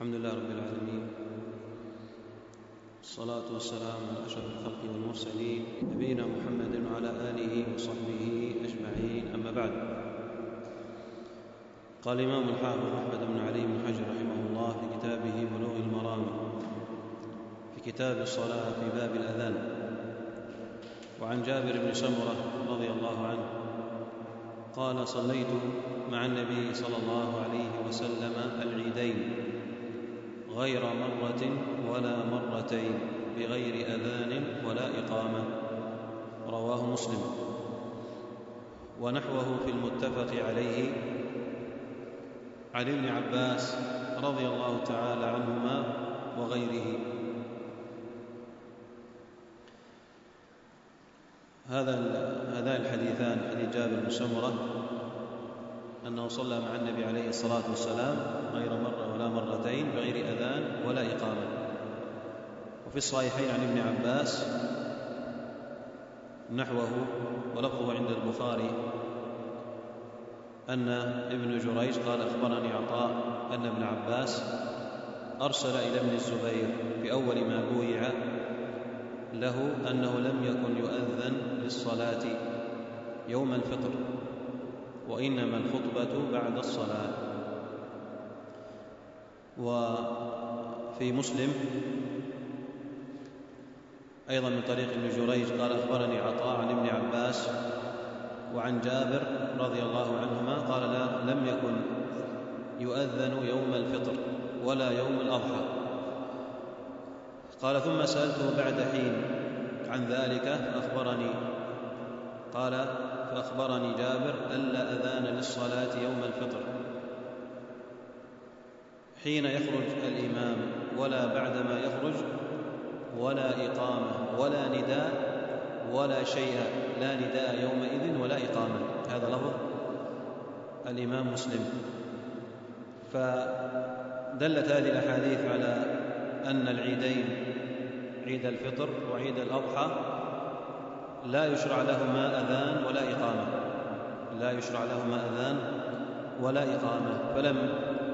الحمد لله رب العالمين، الصلاة والسلام على أشرف الخلق والمرسلين نبينا محمد وعلى آله وصحبه أجمعين، أما بعد. قال الإمام الحافظ أحمد بن علي بن حجر رحمه الله في كتابه بلوغ المرام في كتاب الصلاة في باب الأذان: وعن جابر بن سمرة رضي الله عنه قال: صليت مع النبي صلى الله عليه وسلم العيدين غير مرة ولا مرتين بغير أذان ولا إقامة، رواه مسلم. ونحوه في المتفق عليه عن ابن عباس رضي الله تعالى عنهما وغيره. هذان الحديثان، حديث جابر بن سمرة أنه صلى مع النبي عليه الصلاة والسلام غير مرة ولا مرتين بغير أذان ولا إقامة، وفي الصحيحين عن ابن عباس نحوه ولفظه عند البخاري أن ابن جريج قال: أخبرني عطاء أن ابن عباس أرسل إلى ابن الزبير في أول ما بويع له أنه لم يكن يؤذن للصلاة يوم الفطر، وإنما الخطبة بعد الصلاة. وفي مسلم أيضا من طريق ابن جريج قال: أخبرني عطاء عن ابن عباس وعن جابر رضي الله عنهما قال: لم يكن يؤذن يوم الفطر ولا يوم الأضحى. قال: ثم سألته بعد حين عن ذلك فأخبرني جابر ألا أذان للصلاة يوم الفطر حين يخرج الإمام ولا بعدما يخرج، ولا إقامة ولا نداء ولا شيء، لا نداء يومئذ ولا إقامة. هذا لفظ الإمام مسلم. فدلت هذه الأحاديث على أن العيدين، عيد الفطر وعيد الأضحى، لا يشرع لهما أذان ولا إقامة، فلم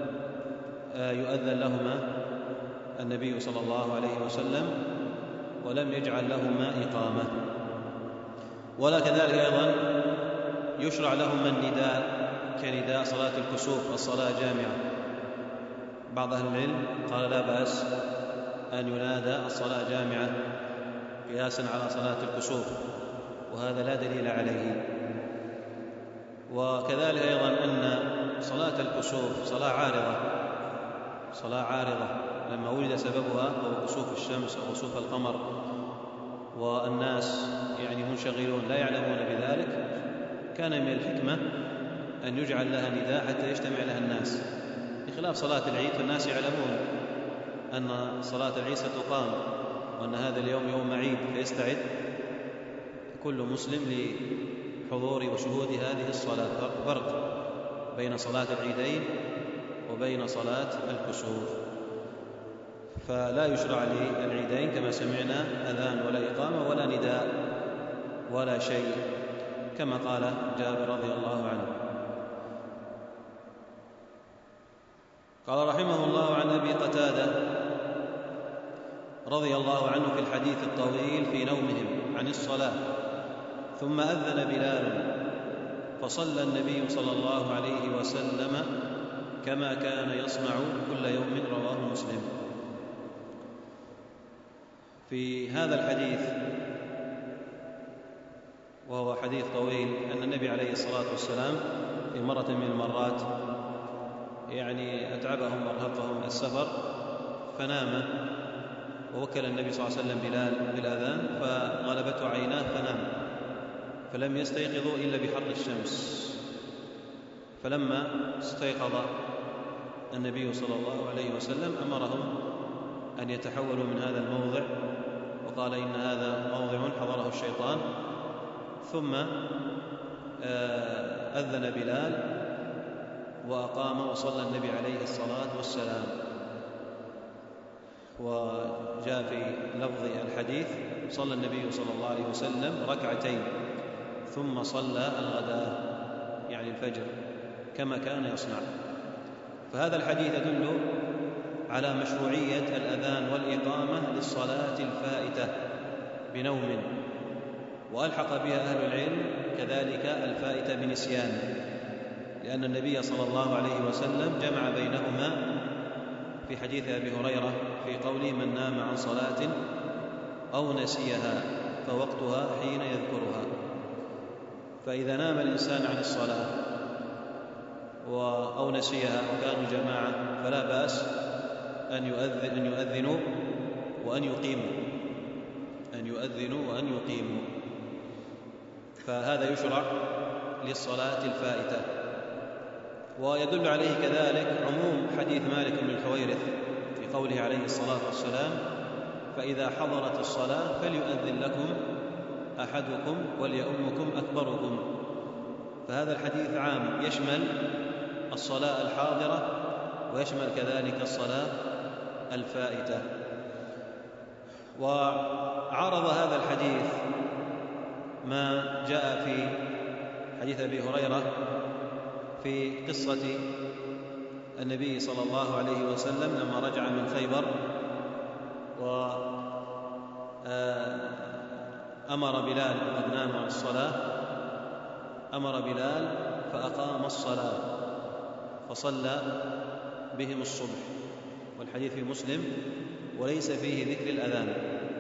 يؤذن لهما النبي صلى الله عليه وسلم ولم يجعل لهما إقامة. ولا كذلك أيضا يشرع لهما النداء كنداء صلاة الكسوف، الصلاة جامعة. بعض أهل العلم قال: لا بأس أن ينادى الصلاة جامعة قياسا على صلاة الكسوف، وهذا لا دليل عليه. وكذلك أيضا أن صلاة الكسوف صلاة عارضة لما ولد سببها أو كسوف الشمس أو كسوف القمر، والناس منشغلون لا يعلمون بذلك، كان من الحكمة أن يجعل لها نداء حتى يجتمع لها الناس، بخلاف صلاة العيد، فالناس يعلمون أن صلاة العيد ستقام وأن هذا اليوم يوم عيد، فيستعد كل مسلم لحضور وشهود هذه الصلاة. فرق بين صلاة العيدين وبين صلاة الكسوف. فلا يشرع للعيدين كما سمعنا أذان ولا إقامة ولا نداء ولا شيء، كما قال جابر رضي الله عنه. قال رحمه الله: عن أبي قتادة رضي الله عنه في الحديث الطويل في نومهم عن الصلاة: ثم أذن بلال فصلى النبي صلى الله عليه وسلم كما كان يصنع كل يوم، رواه مسلم. في هذا الحديث، وهو حديث طويل، أن النبي عليه الصلاة والسلام في مرة من المرات أتعبهم وأرهقهم السفر فنام، ووكل النبي صلى الله عليه وسلم بلال بالأذان، فغلبته عيناه فنام، فلم يستيقظوا إلا بحر الشمس. فلما استيقظ النبي صلى الله عليه وسلم أمرهم أن يتحولوا من هذا الموضع، وقال: إن هذا موضع حضره الشيطان. ثم أذن بلال وأقام وصلى النبي عليه الصلاة والسلام. وجاء في لفظ الحديث: صلى النبي صلى الله عليه وسلم ركعتين ثم صلى الغداء، الفجر، كما كان يصنع. فهذا الحديث يدل على مشروعية الأذان والإقامة للصلاة الفائتة بنوم، وألحق بها أهل العلم كذلك الفائتة بنسيان، لأن النبي صلى الله عليه وسلم جمع بينهما في حديث أبي هريرة في قوله: من نام عن صلاة أو نسيها فوقتها حين يذكرها. فإذا نام الإنسان عن الصلاة أو نسيها وكانوا جماعة فلا بأس أن يؤذنوا وأن يقيموا، فهذا يشرع للصلاة الفائتة. ويدل عليه كذلك عموم حديث مالك بن الحويرث في قوله عليه الصلاة والسلام: فإذا حضرت الصلاة فليؤذن لكم أحدكم وليؤمكم أكبركم. فهذا الحديث عام، يشمل الصلاة الحاضرة ويشمل كذلك الصلاة الفائتة. وعارض هذا الحديث ما جاء في حديث أبي هريرة في قصة النبي صلى الله عليه وسلم لما رجع من خيبر وأمر بلال وقد نام عن الصلاة، أمر بلال فأقام الصلاة فصلى بهم الصبح، والحديث في مسلم، وليس فيه ذكر الأذان،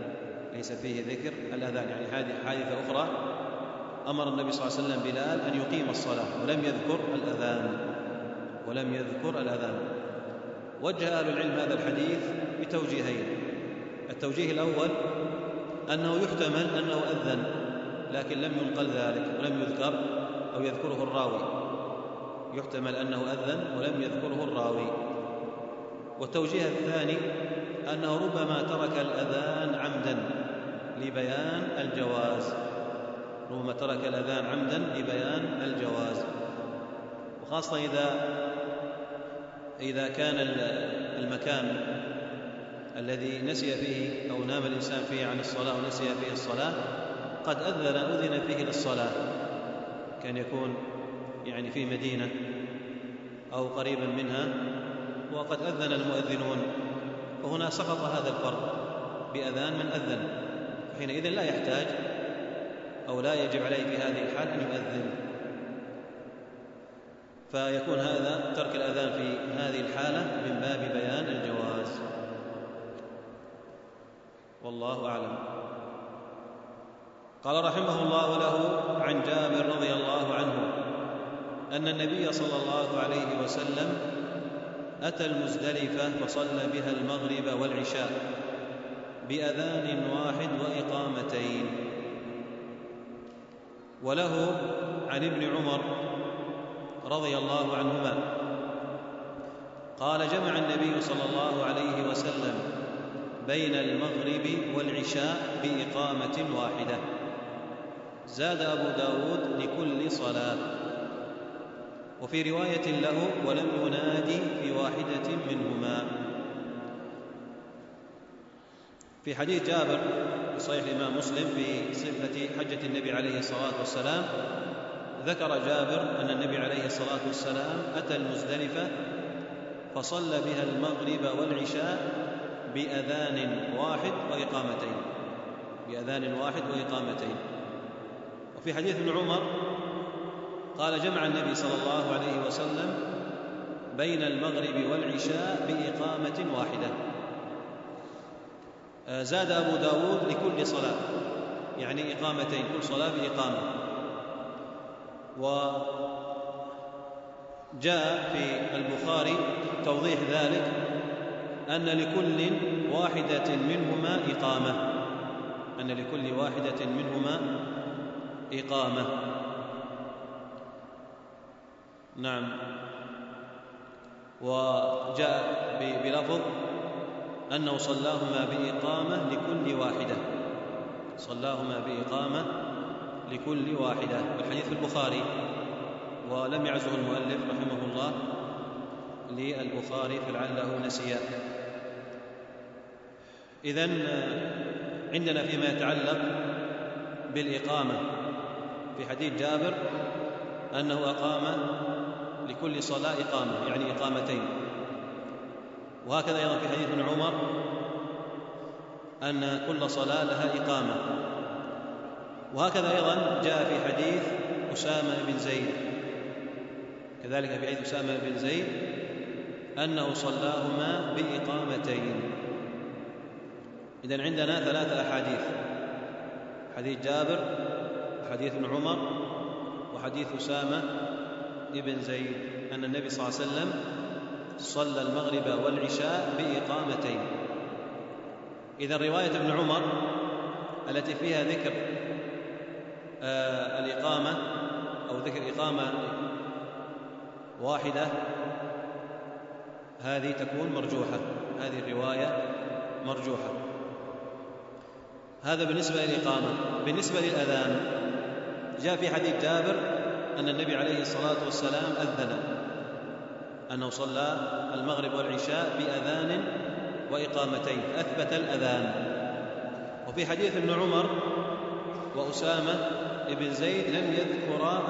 يعني هذه حادثة أخرى. أمر النبي صلى الله عليه وسلم بلال أن يقيم الصلاة ولم يذكر الأذان. وجه أهل العلم هذا الحديث بتوجيهين: التوجيه الأول أنه يحتمل أنه أذن لكن لم ينقل ذلك ولم يذكر أو يذكره الراوي، يحتمل أنه أذن ولم يذكره الراوي. والتوجيه الثاني أنه ربما ترك الأذان عمدا لبيان الجواز، وخاصة إذا كان المكان الذي نسي فيه أو نام الإنسان فيه عن الصلاة ونسي فيه الصلاة قد أذن فيه للصلاة، كان يكون يعني في مدينة أو قريبا منها وقد أذن المؤذنون، وهنا سقط هذا الفرق بأذان من أذن، حينئذ لا يحتاج أو لا يجب عليه في هذه الحال أن يؤذن، فيكون هذا ترك الأذان في هذه الحالة من باب بيان الجواز، والله أعلم. قال رحمه الله له: عن جابر رضي الله عنه أن النبي صلى الله عليه وسلم أتى المزدلفة فصلى بها المغرب والعشاء بأذان واحد وإقامتين. وله عن ابن عمر رضي الله عنهما قال: جمع النبي صلى الله عليه وسلم بين المغرب والعشاء بإقامة واحدة. زاد أبو داود: لكل صلاة. وفي رواية له: ولم ينادي في واحدة منهما. في حديث جابر في صحيح الإمام مسلم في صفة حجة النبي عليه الصلاة والسلام ذكر جابر أن النبي عليه الصلاة والسلام أتى المزدلفة فصلى بها المغرب والعشاء بأذان واحد وإقامتين. وفي حديث ابن عمر قال: جمع النبي صلى الله عليه وسلم بين المغرب والعشاء بإقامة واحدة. زاد أبو داود: لكل صلاة، يعني إقامتين، كل صلاة بإقامة. وجاء في البخاري توضيح ذلك أن لكل واحدة منهما إقامة. نعم. وجاء بلفظ أنه صلاهما بإقامة لكل واحدة، والحديث في البخاري ولم يعزه المؤلف رحمه الله للبخاري فلعله نسي. إذن عندنا فيما يتعلق بالإقامة في حديث جابر أنه أقام لكل صلاة إقامة، يعني إقامتين. وهكذا أيضا في حديث ابن عمر أن كل صلاة لها إقامة. وهكذا أيضا جاء في حديث أسامة بن زيد، كذلك في حديث أسامة بن زيد أنه صلاهما بإقامتين. إذن عندنا 3 أحاديث: حديث جابر، وحديث ابن عمر، وحديث أسامة بن زيد أن النبي صلى الله عليه وسلم صلى المغرب والعشاء بإقامتين. إذن رواية ابن عمر التي فيها ذكر الإقامة أو ذكر إقامة واحدة هذه تكون مرجوحة، هذه الرواية مرجوحة. هذا بالنسبة للإقامة. بالنسبة للأذان جاء في حديث جابر أن النبي عليه الصلاة والسلام أذن، أنه صلى المغرب والعشاء بأذان وإقامتين، أثبت الأذان. وفي حديث ابن عمر وأسامة بن زيد لم يذكرا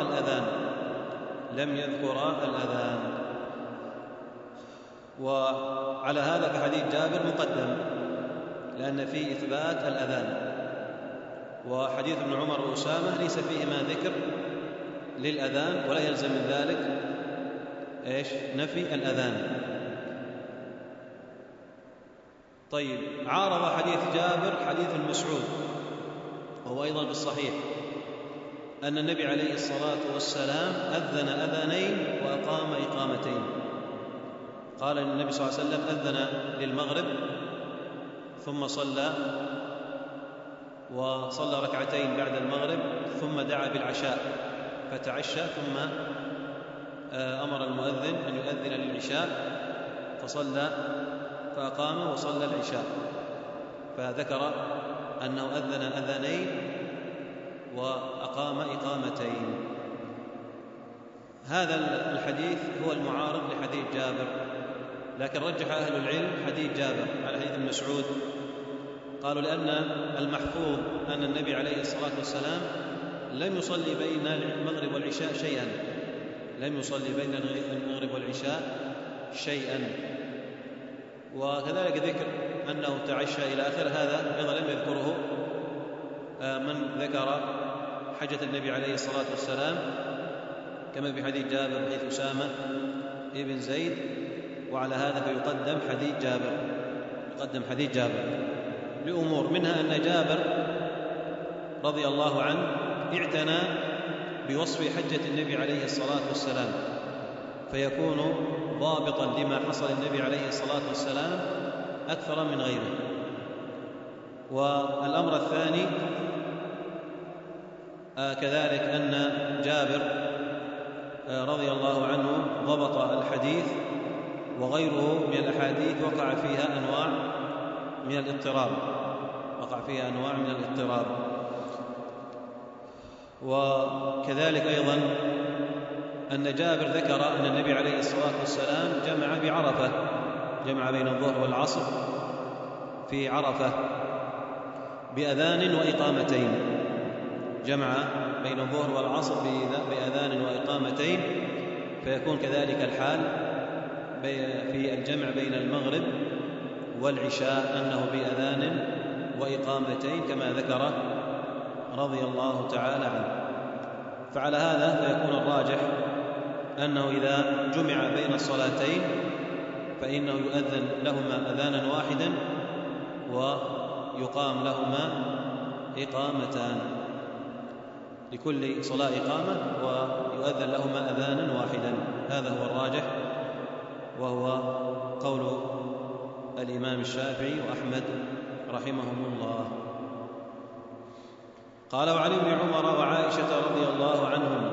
الأذان. وعلى هذا في حديث جابر مقدم لأن فيه إثبات الأذان، وحديث ابن عمر وأسامة ليس فيهما ذكر للأذان، ولا يلزم من ذلك نفي الأذان. طيب، عارض حديث جابر حديث مسعود، وهو أيضا بالصحيح أن النبي عليه الصلاة والسلام أذن أذانين وأقام إقامتين. قال أن النبي صلى الله عليه وسلم أذن للمغرب ثم وصلى ركعتين بعد المغرب، ثم دعا بالعشاء فتعشى، ثم أمر المؤذن أن يؤذن للعشاء فأقام وصلى العشاء، فذكر أنه أذن أذانين وأقام إقامتين. هذا الحديث هو المعارض لحديث جابر، لكن رجح أهل العلم حديث جابر على حديث مسعود. قالوا لأن المحفوظ أن النبي عليه الصلاة والسلام لم يصلي بين المغرب والعشاء شيئا، وكذلك ذكر أنه تعشى إلى آخر هذا أيضا لم يذكره من ذكر حجة النبي عليه الصلاة والسلام، كما في حديث جابر حديث أسامة بن زيد. وعلى هذا فيقدم حديث جابر لأمور، منها أن جابر رضي الله عنه اعتنى بوصف حجة النبي عليه الصلاة والسلام، فيكون ضابطا لما حصل النبي عليه الصلاة والسلام أكثر من غيره. والأمر الثاني كذلك أن جابر رضي الله عنه ضبط الحديث، وغيره من الأحاديث وقع فيها أنواع من الاضطراب. وكذلك أيضا أن جابر ذكر أن النبي عليه الصلاة والسلام جمع بعرفة، جمع بين الظهر والعصر في عرفة بأذان وإقامتين، جمع بين الظهر والعصر بأذان وإقامتين، فيكون كذلك الحال في الجمع بين المغرب والعشاء أنه بأذان وإقامتين كما ذكر رضي الله تعالى عنه. فعلى هذا فيكون الراجح أنه إذا جمع بين الصلاتين فإنه يؤذن لهما أذانا واحدا ويقام لهما إقامتان، لكل صلاة إقامة ويؤذن لهما أذانا واحدا. هذا هو الراجح، وهو قول الإمام الشافعي وأحمد رحمهم الله. قال: وعن ابن عمر وعائشة رضي الله عنهم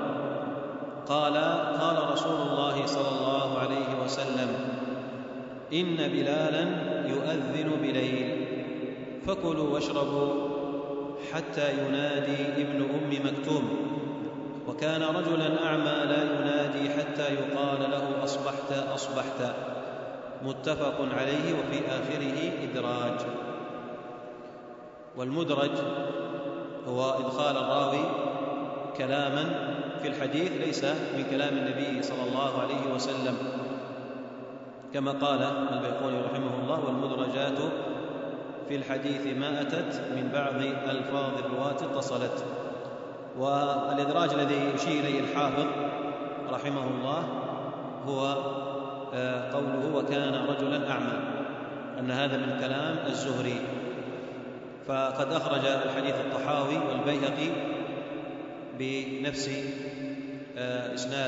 قال رسول الله صلى الله عليه وسلم: إن بلالا يؤذن بليل فكلوا واشربوا حتى ينادي ابن أم مكتوم، وكان رجلا أعمى لا ينادي حتى يقال له أصبحت أصبحت. متفق عليه، وفي آخره إدراج. والمدرج هو إدخال الراوي كلاما في الحديث ليس من كلام النبي صلى الله عليه وسلم، كما قال البيقوني رحمه الله: والمدرجات في الحديث ما أتت من بعض ألفاظ الرواة اتصلت. والإدراج الذي يشير إليه الحافظ رحمه الله هو قوله: وكان رجلا أعمى، أن هذا من كلام الزهري. فقد أخرج الحديث الطحاوي والبيهقي بنفس إسناد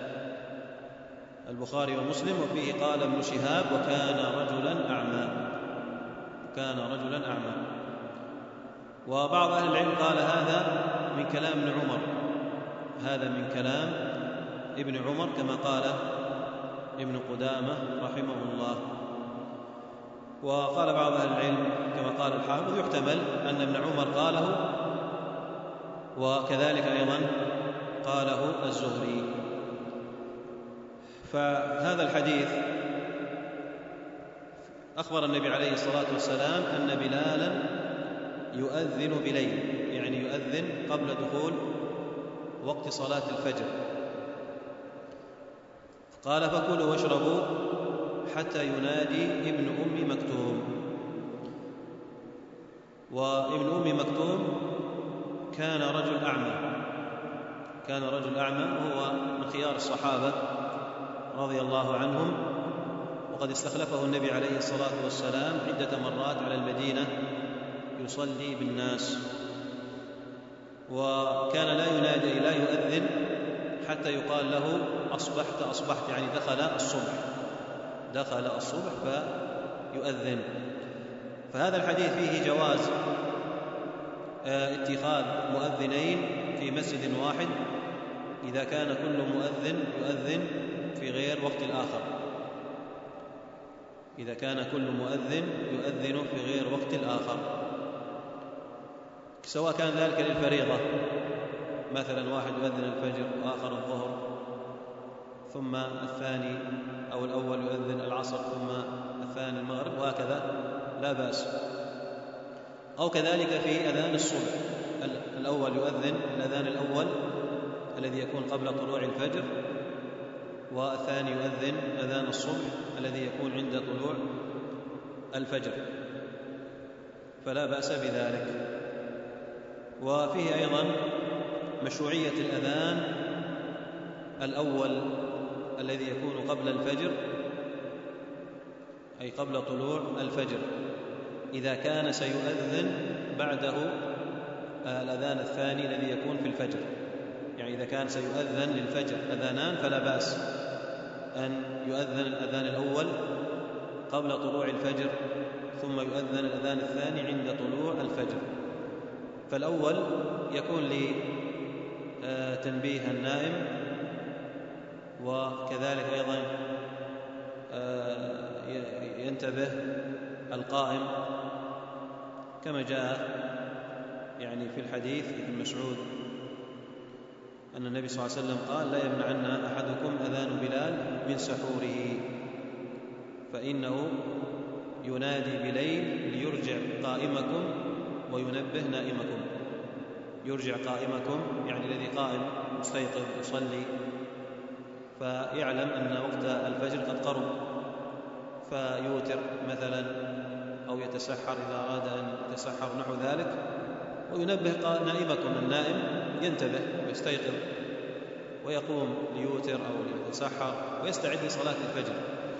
البخاري ومسلم، وفيه قال ابن شهاب: وكان رجلا أعمى، كان رجلا أعمى. وبعض أهل العلم قال هذا من كلام ابن عمر، هذا من كلام ابن عمر، كما قال ابن قدامة رحمه الله. وقال بعض أهل العلم كما قال الحافظ: يحتمل أن ابن عمر قاله، وكذلك أيضا قاله الزهري. فهذا الحديث أخبر النبي عليه الصلاة والسلام أن بلالا يؤذن بليل، يعني يؤذن قبل دخول وقت صلاة الفجر. قال: فكلوا واشربوا حتى ينادي ابن أم مكتوم. وابن أم مكتوم كان رجل أعمى، كان رجل أعمى، وهو من خيار الصحابة رضي الله عنهم، وقد استخلفه النبي عليه الصلاة والسلام عدة مرات على المدينة يصلي بالناس، وكان لا ينادي لا يؤذن حتى يقال له: أصبحت أصبحت، يعني دخل الصبح، دخل الصبح فيؤذن. فهذا الحديث فيه جواز اتخاذ مؤذنين في مسجد واحد إذا كان كل مؤذن يؤذن في غير وقت الآخر، إذا كان كل مؤذن يؤذن في غير وقت الآخر، سواء كان ذلك للفريضة، مثلا واحد يؤذن الفجر وآخر الظهر، ثم الثاني أو الأول يؤذن العصر ثم الثاني المغرب، وهكذا لا بأس. أو كذلك في أذان الصبح، الأول يؤذن الأذان الأول الذي يكون قبل طلوع الفجر، والثاني يؤذن أذان الصبح الذي يكون عند طلوع الفجر، فلا بأس بذلك. وفيه أيضا مشروعية الأذان الأول الذي يكون قبل الفجر، أي قبل طلوع الفجر، إذا كان سيؤذن بعده الأذان الثاني الذي يكون في الفجر. يعني إذا كان سيؤذن للفجر أذانان فلا بأس أن يؤذن الأذان الأول قبل طلوع الفجر، ثم يؤذن الأذان الثاني عند طلوع الفجر. فالأول يكون لتنبيه النائم، وكذلك أيضا ينتبه القائم، كما جاء يعني في الحديث ابن مسعود أن النبي صلى الله عليه وسلم قال: لا يمنعن أحدكم أذان بلال من سحوره، فإنه ينادي بليل ليرجع قائمكم وينبه نائمكم. يرجع قائمكم يعني الذي قائم مستيقظ يصلي، فيعلم أن وقت الفجر قد قرب، فيوتر مثلا أو يتسحر إذا أراد أن يتسحر نحو ذلك، وينبه نائمكم، النائم ينتبه ويستيقظ ويقوم ليوتر أو ليتسحر ويستعد لصلاة الفجر.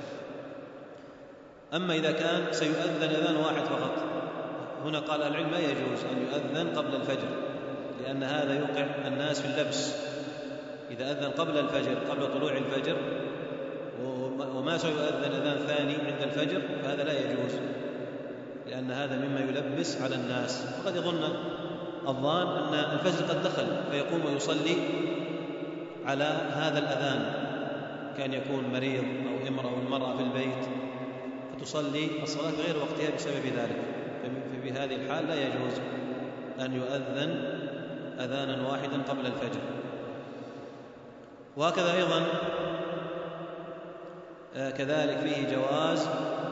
أما إذا كان سيؤذن أذان واحد فقط، هنا قال العلم لا يجوز أن يؤذن قبل الفجر، لأن هذا يوقع الناس في اللبس. إذا أذن قبل الفجر قبل طلوع الفجر وما سيؤذن أذان ثاني عند الفجر فهذا لا يجوز، لأن هذا مما يلبس على الناس، وقد يظن الظان أن الفجر قد دخل فيقوم ويصلي على هذا الأذان، كان يكون مريض أو امرأة أو المرأة في البيت فتصلي الصلاة غير وقتها بسبب ذلك، ففي هذه الحال لا يجوز أن يؤذن أذانا واحدا قبل الفجر. وهكذا أيضا كذلك فيه جواز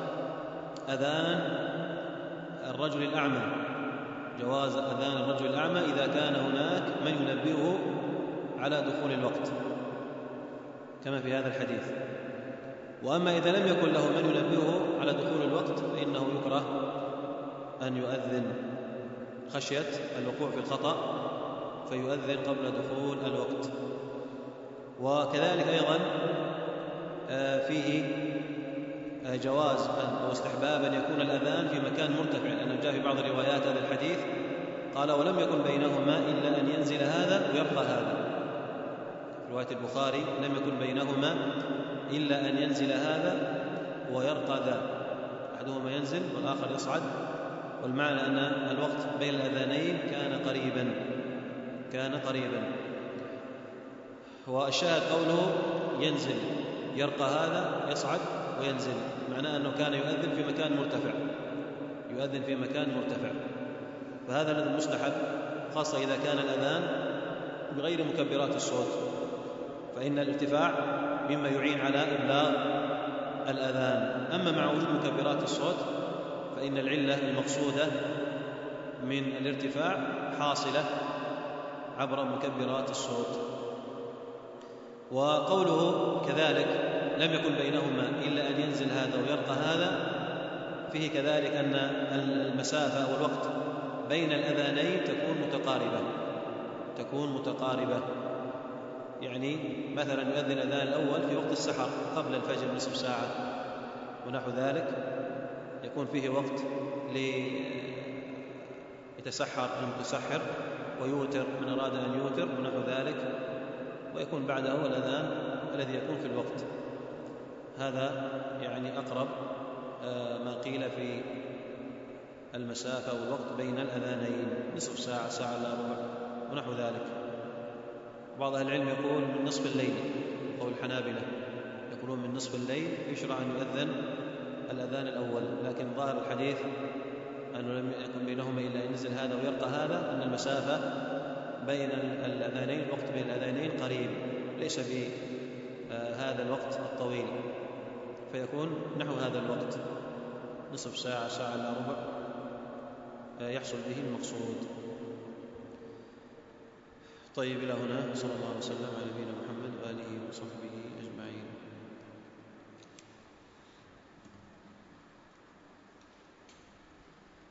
أذان الرجل الأعمى، جواز أذان الرجل الأعمى إذا كان هناك من ينبهه على دخول الوقت، كما في هذا الحديث. وأما إذا لم يكن له من ينبهه على دخول الوقت فإنه يكره أن يؤذن خشية الوقوع في الخطأ فيؤذن قبل دخول الوقت. وكذلك أيضا فيه جواز أو استحباب أن يكون الأذان في مكان مرتفع، لأنه جاء في بعض روايات هذا الحديث قال ولم يكن بينهما إلا أن ينزل هذا ويرقى هذا. في رواية البخاري لم يكن بينهما إلا أن ينزل هذا ويرقى ذا، أحدهما ينزل والآخر يصعد، والمعنى أن الوقت بين الأذانين كان قريبا. والشاهد قوله ينزل يرقى هذا يصعد وينزل، معناه أنه كان يؤذن في مكان مرتفع، فهذا الذي مستحب، خاصة إذا كان الأذان بغير مكبرات الصوت، فإن الارتفاع مما يعين على إبلاغ الأذان. أما مع وجود مكبرات الصوت فإن العلة المقصودة من الارتفاع حاصلة عبر مكبرات الصوت. وقوله كذلك لم يكن بينهما إلا أن ينزل هذا ويرقى هذا، فيه كذلك أن المسافة أو الوقت بين الأذانين تكون متقاربة. يعني مثلا يؤذن الأذان الأول في وقت السحر قبل الفجر نصف ساعة ونحو ذلك، يكون فيه وقت ليتسحر المتسحر ويوتر من أراد أن يوتر ونحو ذلك، ويكون بعده الأذان الذي يكون في الوقت. هذا يعني أقرب ما قيل في المسافة والوقت بين الأذانين، نصف ساعة، ساعة إلا ربع ونحو ذلك. بعض أهل العلم يقول من نصف الليل، قول الحنابلة يقولون من نصف الليل يشرع أن يؤذن الأذان الأول، لكن ظاهر الحديث أنه لم يكن بينهما إلا أن ينزل هذا ويرقى هذا، أن المسافة بين الأذانين، الوقت بين الأذانين قريب، ليس بهذا الوقت الطويل، فيكون نحو هذا الوقت نصف ساعة، ساعة إلا ربع، يحصل به المقصود. طيب، إلى هنا، صلى الله عليه وسلم على نبينا